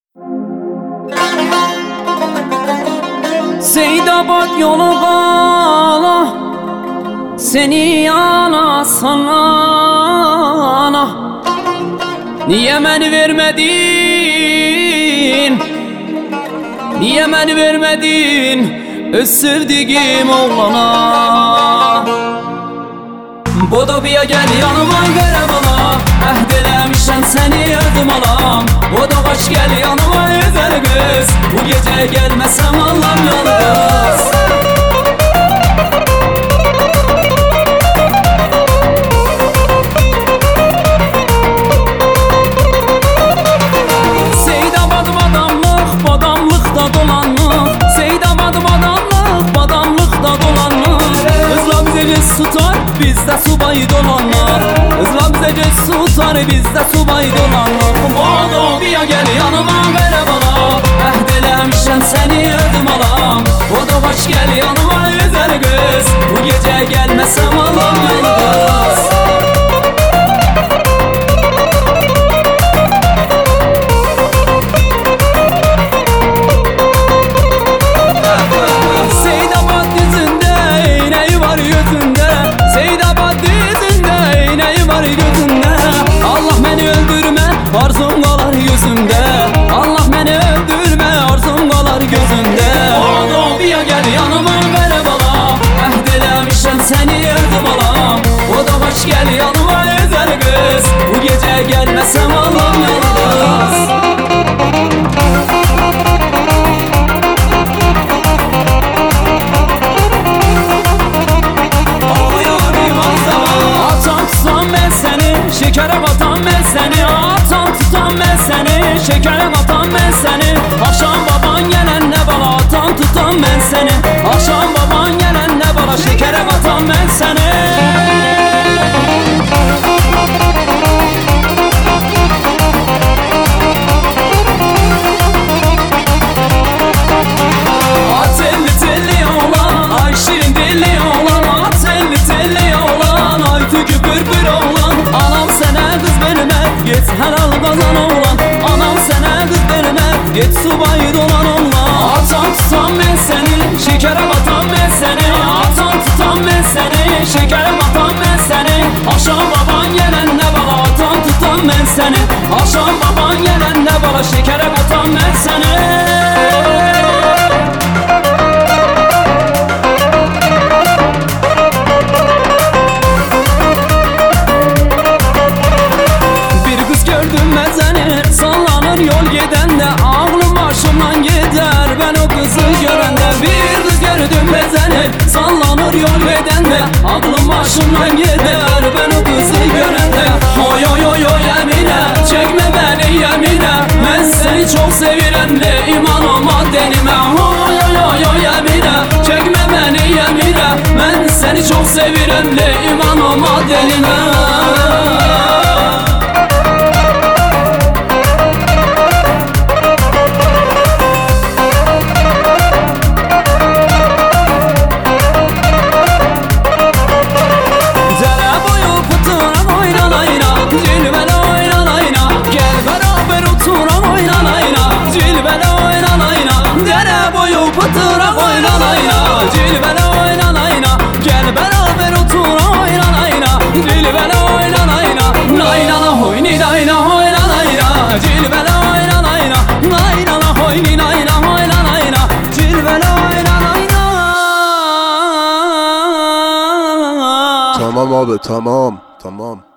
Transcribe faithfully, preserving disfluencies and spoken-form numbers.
Seydabad yolu qala, seni yana sana. Niye beni vermedin? Niye beni vermedin öz sevdiğim oğlana? Bodobiya gel yanıma vere bana, əhd eləmişəm seni ödüm alam. Bodobaş gel yanıma güzel kız, bu gece gelmesem Allah'ım yalnız. Seydabad badamlıq, badamlıqda dolanlıq. Seydabad badamlıq, badamlıqda dolanlıq. Kızla bize göz tutar, bizde subay dolanlar. Kızla bize göz tutar, bizde subay dolanlar. Bodobiya gel yanıma vere bana, əhd eləmişəm seni ödüm alam. Bodobaş gel yanıma güzel kız, bu gece gelmesem Allah'ım yalnız. Arzum qalar yüzümdə, Allah məni öldürmə, arzum qalar gözümdə. Bodobiya gel yanıma vere bana, əhd eləmişəm seni ödüm alam. Bodobaş gel yanıma güzel kız, bu gece gelmesem Allah'ım yalnız. Atam tutam ben seni, şekere batan ben seni. Şekere batan ben seni, akşam baban gelen ne bala. Atan tutan ben seni, akşam baban gelen ne bala. Şekere batan ben seni. At elli telli oğlan, ay şirin dilli oğlan. At elli telli oğlan, ay tükü pırpır oğlan. Anam sana kız verme, git helal kazan oğlan. Git subay dolan olma. Atan tutan ben seni, şekere batan ben seni. Atan tutan ben seni, şekere batan ben seni. Akşam baban gelen ne bala. Atan tutan ben seni, akşam baban gelen ne bala. Şekere batan ben seni. Bir kız gördüm ben seni, sallanır yol gidende. Başımdan gider ben o kızı görende. Bir kız gördüm ben seni, sallanır yol bedende. Aklım başımdan gider ben o kızı görende. Oy oy oy oy Emine, çekme beni yemine. Ben seni çok sevirem de iman olma denime. Oy oy oy oy Emine, çekme beni yemine. Ben seni çok sevirem de iman olma denime. Tamam abi, tamam, tamam.